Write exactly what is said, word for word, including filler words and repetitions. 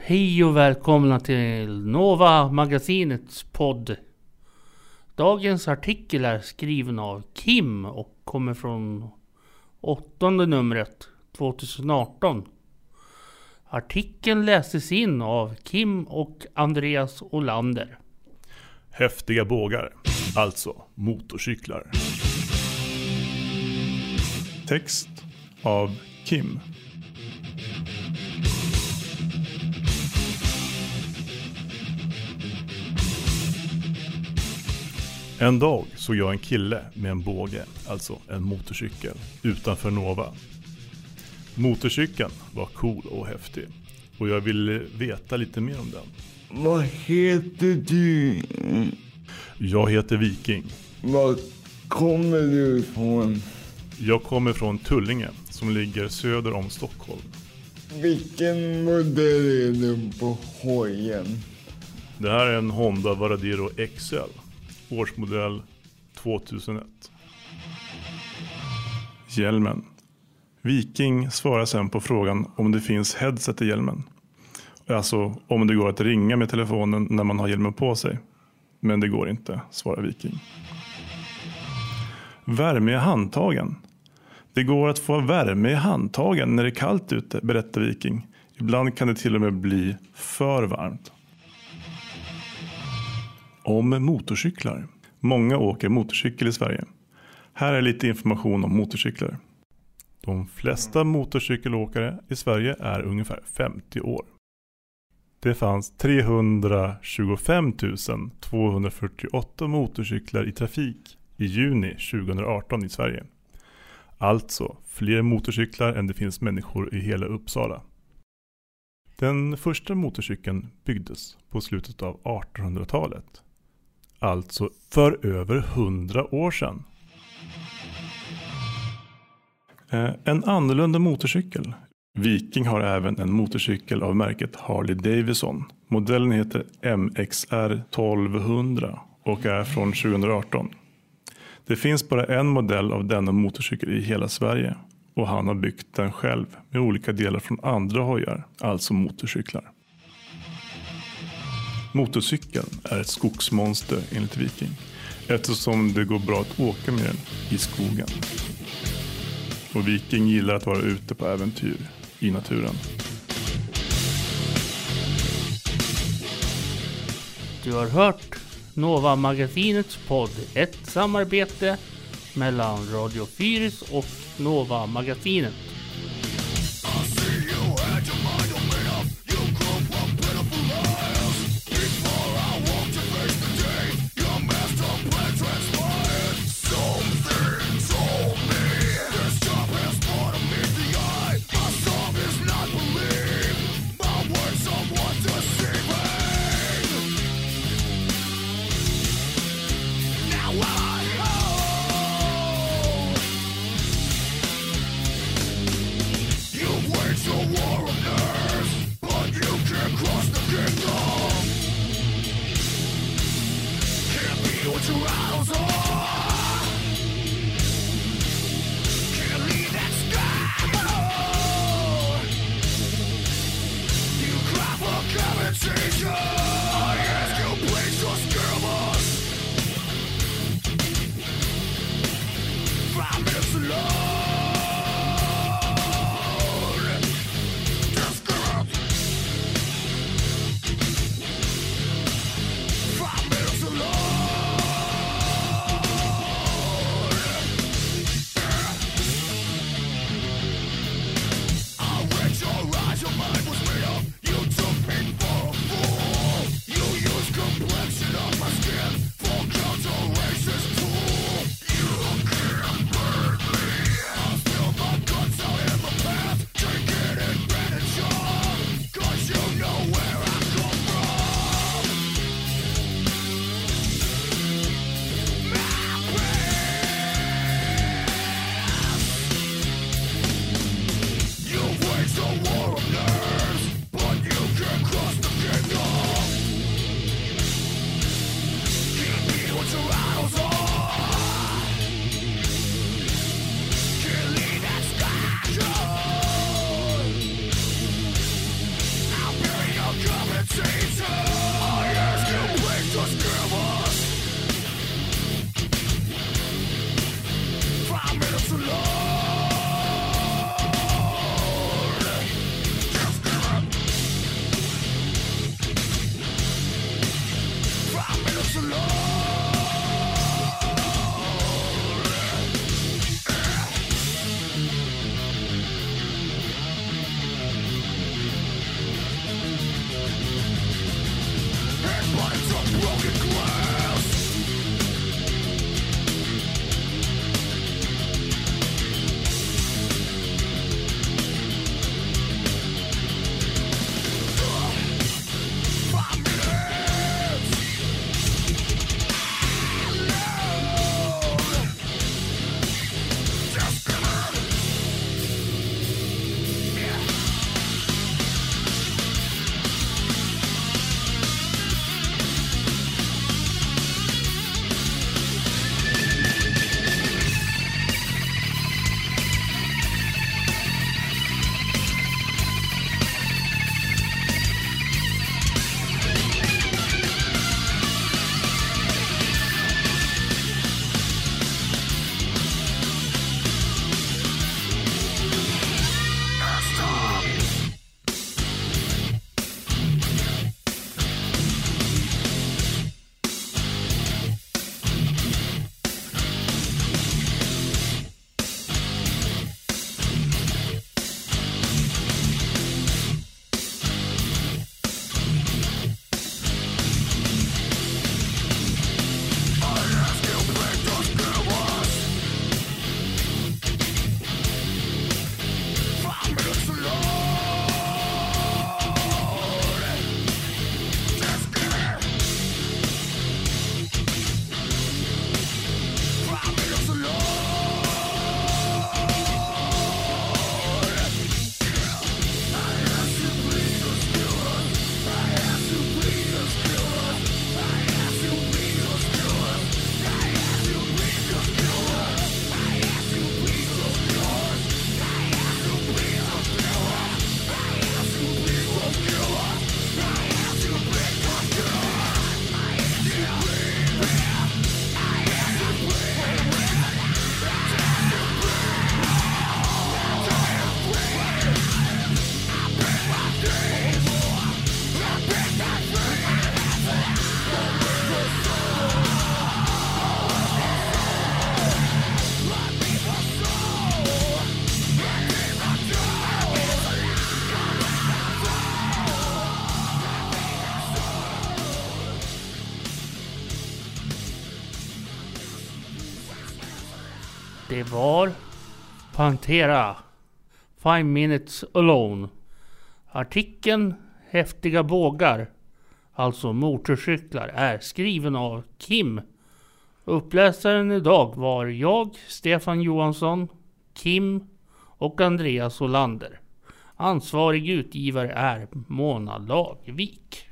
Hej och välkomna till Nova Magasinets podd. Dagens artikel är skriven av Kim och kommer från åttonde numret tjugoarton. Artikeln läses in av Kim och Andreas Olander. Häftiga bågar, alltså motorcyklar. Text av Kim. En dag såg jag en kille med en båge, alltså en motorcykel, utanför Nova. Motorcykeln var cool och häftig och jag ville veta lite mer om den. Vad heter du? Jag heter Viking. Var kommer du ifrån? Jag kommer från Tullinge som ligger söder om Stockholm. Vilken modell är du på hojen? Det här är en Honda Varadero X L, årsmodell tvåtusenett. Hjälmen. Viking svarar sen på frågan om det finns headset i hjälmen. Alltså om det går att ringa med telefonen när man har hjälmen på sig. Men det går inte, svarar Viking. Värme i handtagen. Det går att få värme i handtagen när det är kallt ute, berättar Viking. Ibland kan det till och med bli för varmt. Om motorcyklar. Många åker motorcykel i Sverige. Här är lite information om motorcyklar. De flesta motorcykelåkare i Sverige är ungefär femtio år. Det fanns trehundratjugofem tusen tvåhundrafyrtioåtta motorcyklar i trafik i juni tjugoarton i Sverige. Alltså fler motorcyklar än det finns människor i hela Uppsala. Den första motorcykeln byggdes på slutet av artonhundratalet. Alltså för över hundra år sedan. En annorlunda motorcykel. Viking har även en motorcykel av märket Harley Davidson. Modellen heter M X R tolvhundra och är från tjugoarton. Det finns bara en modell av denna motorcykel i hela Sverige och han har byggt den själv med olika delar från andra hojar, alltså motorcyklar. Motorcykeln är ett skogsmonster enligt Viking eftersom det går bra att åka med den i skogen. Och Viking gillar att vara ute på äventyr i naturen. Du har hört Nova Magasinets podd, ett samarbete mellan Radio Fyris och Nova Magasinet. Det var Pantera, Five Minutes Alone. Artikeln Häftiga bågar, alltså motorcyklar, är skriven av Kim. Uppläsaren idag var jag, Stefan Johansson, Kim och Andreas Olander. Ansvarig utgivare är Mona Lagvik.